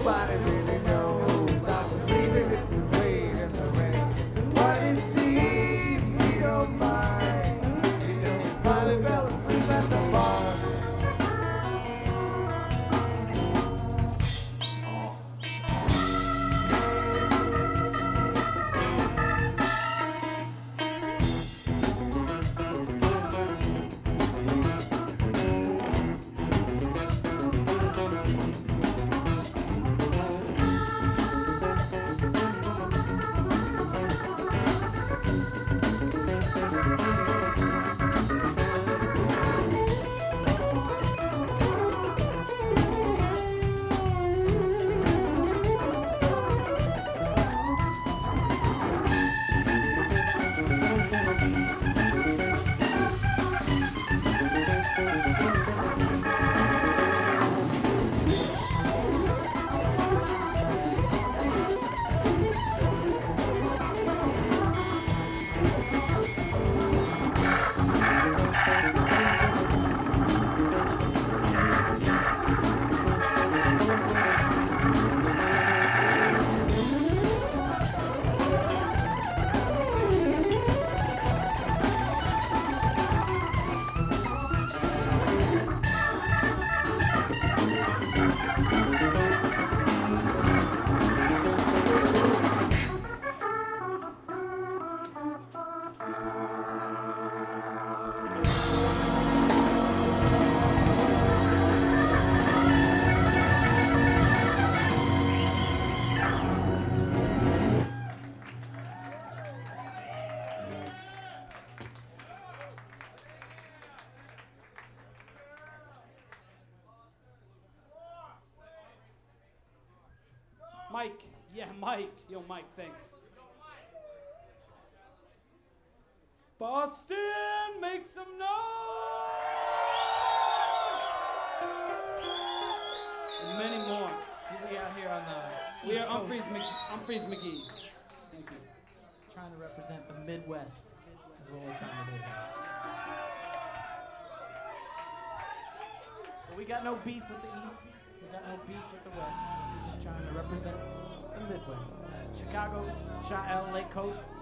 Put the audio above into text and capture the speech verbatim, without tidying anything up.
nobody really knows. I was leaving, it was late in the rest. But it seems he don't mind. You know, he probably fell asleep at the bar. Mike, yeah, Mike. Yo, Mike, thanks. Boston, make some noise! And many more. See, we out here on the We East are Coast, Humphreys, Mc, Humphreys McGee. Thank you. trying to represent the Midwest. Is what we're trying to do. But we got no beef with the East. We got no beef with the West. We're just trying to represent the Midwest. Chicago, Chi-El, Lake Coast.